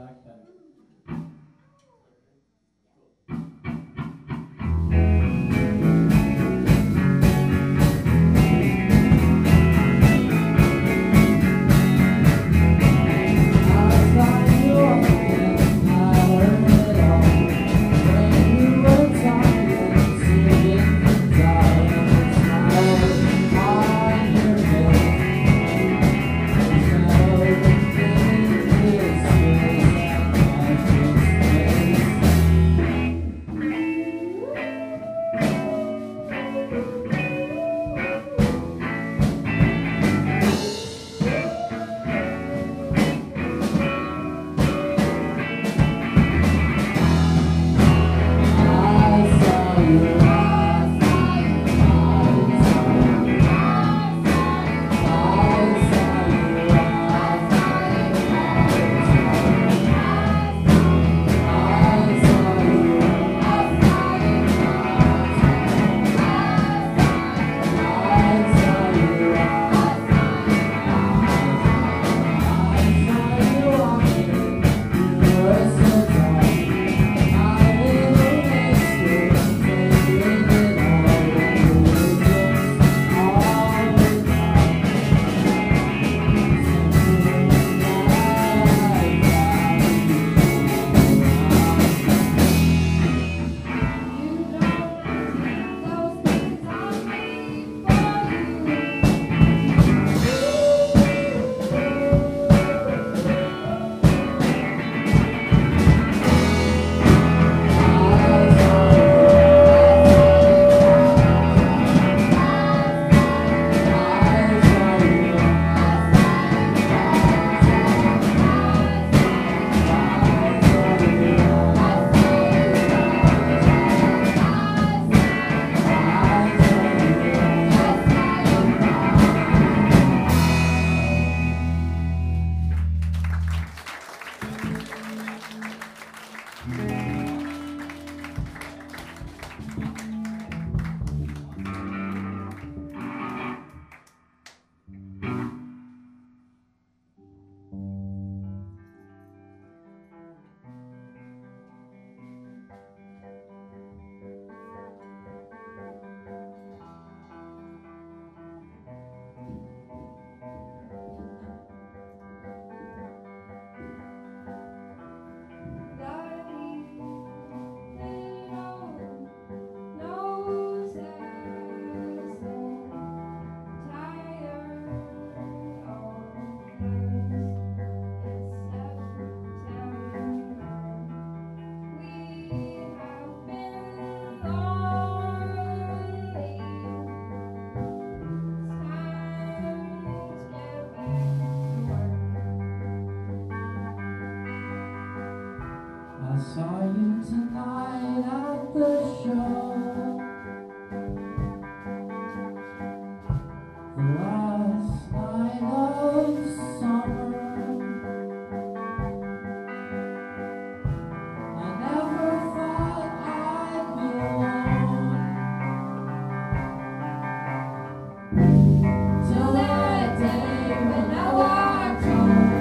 back then. Saw you tonight at the show. The last night of summer. I never thought I'd be alone till that day when I walked home.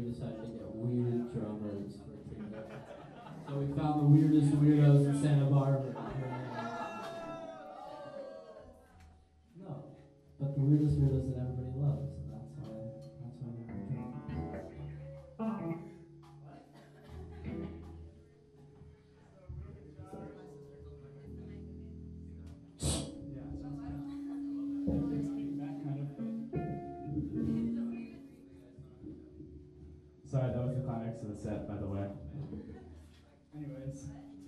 decided to get weird drummers for today. So we found the weirdest weirdos in Santa Barbara. No, but the weirdest weirdos that everybody loves, and that's why they're our drummers. Sorry, that was the climax of the set, by the way. Anyways.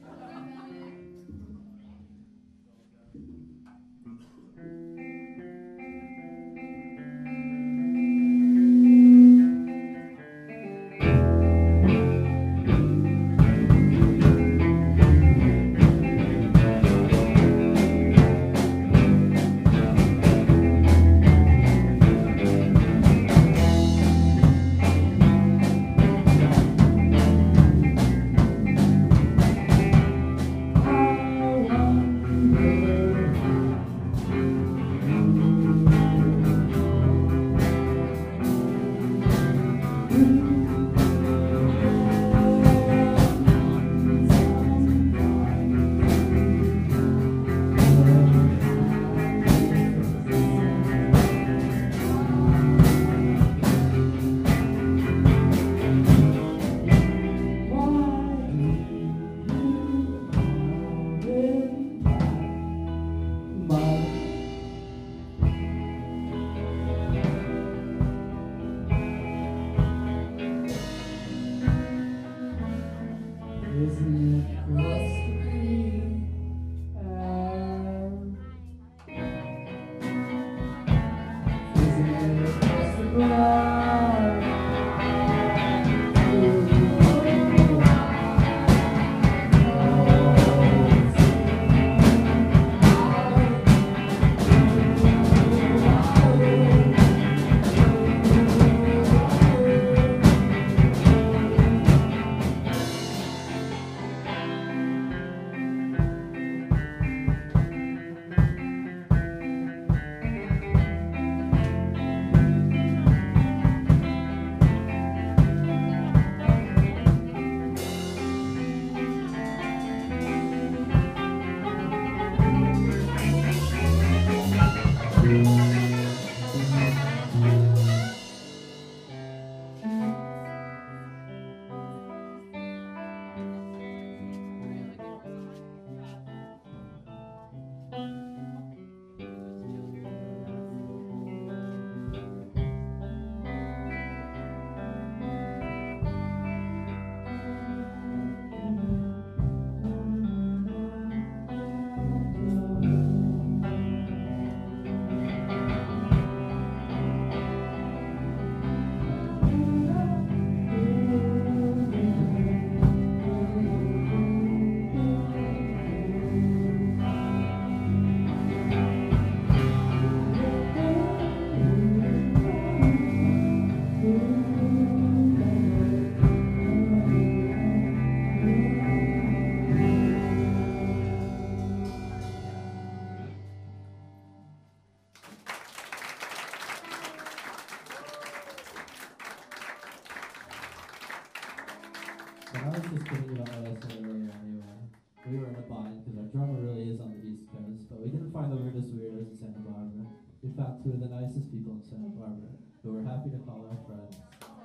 But I was just thinking about what I said earlier anyway. We were in a bind because our drummer really is on the East Coast, but we didn't find the weirdest weirdos in Santa Barbara. We found two of the nicest people in Santa Barbara who we're happy to call our friends.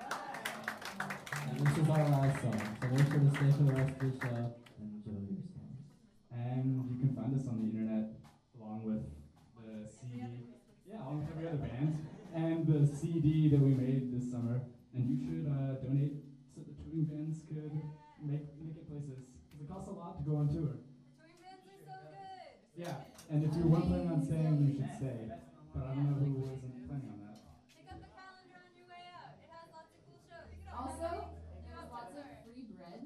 And this is our last song, so make sure to stay for the rest of the show and enjoy your song. And you can find us on the internet along with the CD, along with every other band, and the CD that we made this summer. And you should donate so the touring bands could make it places. Because it costs a lot to go on tour. Touring bands are so good. Yeah, and if you weren't planning on staying, you should stay. But I don't know who wasn't planning on that. Pick up the calendar on your way out. It has lots of cool shows. Also, there's lots of free bread,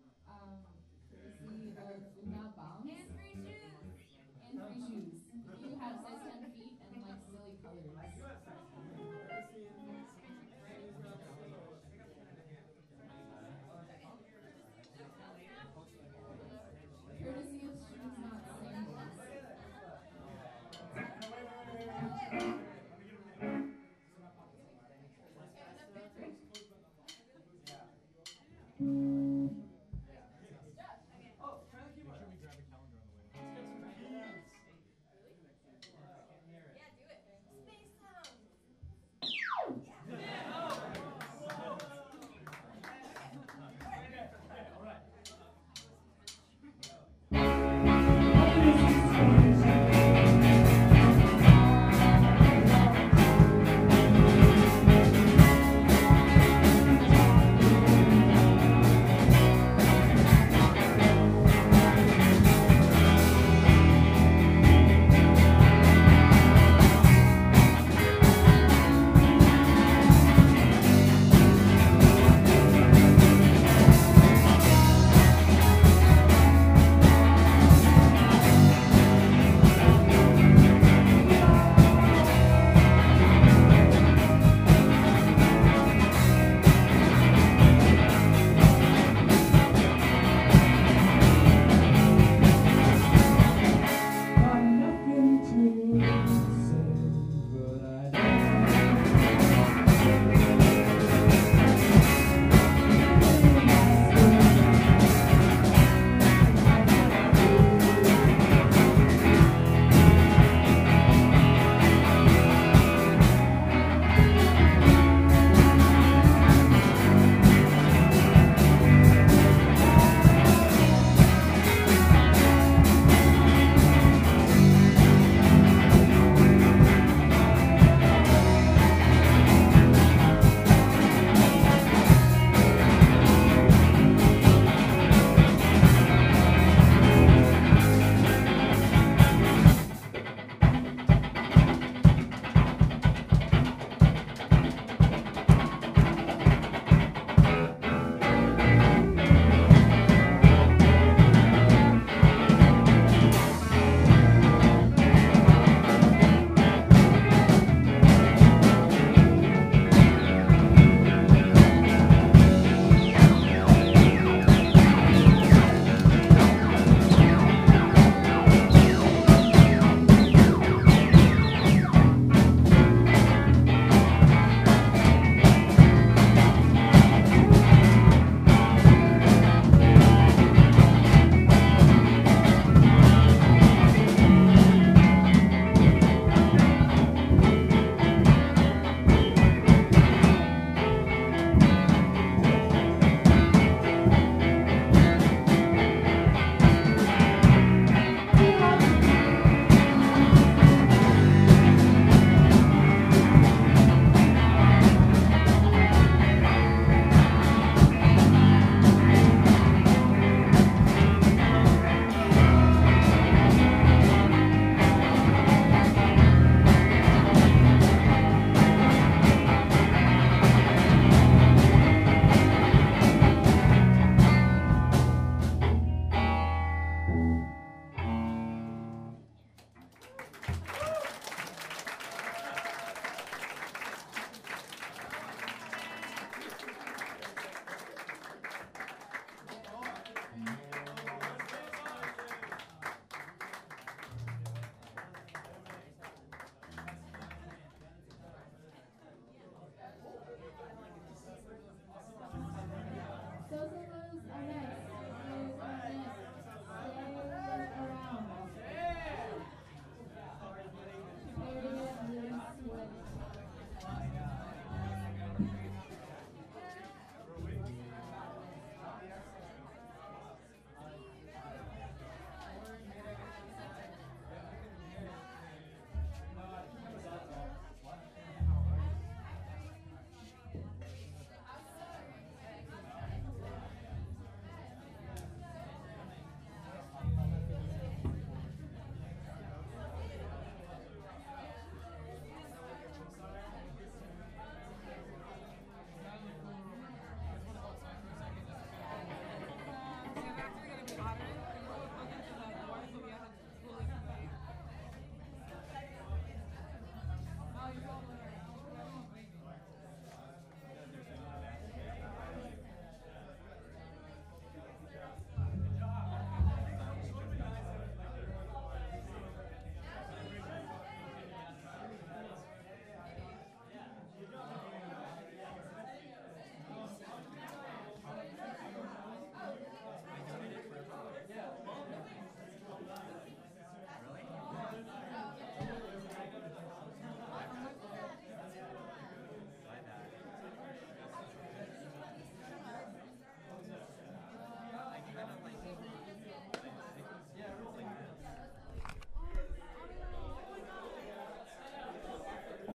courtesy of Una Bounce. And free shoes. And free shoes. If you have size 10 feet and like silly colors. Courtesy of Shoes Not Sandals. Thank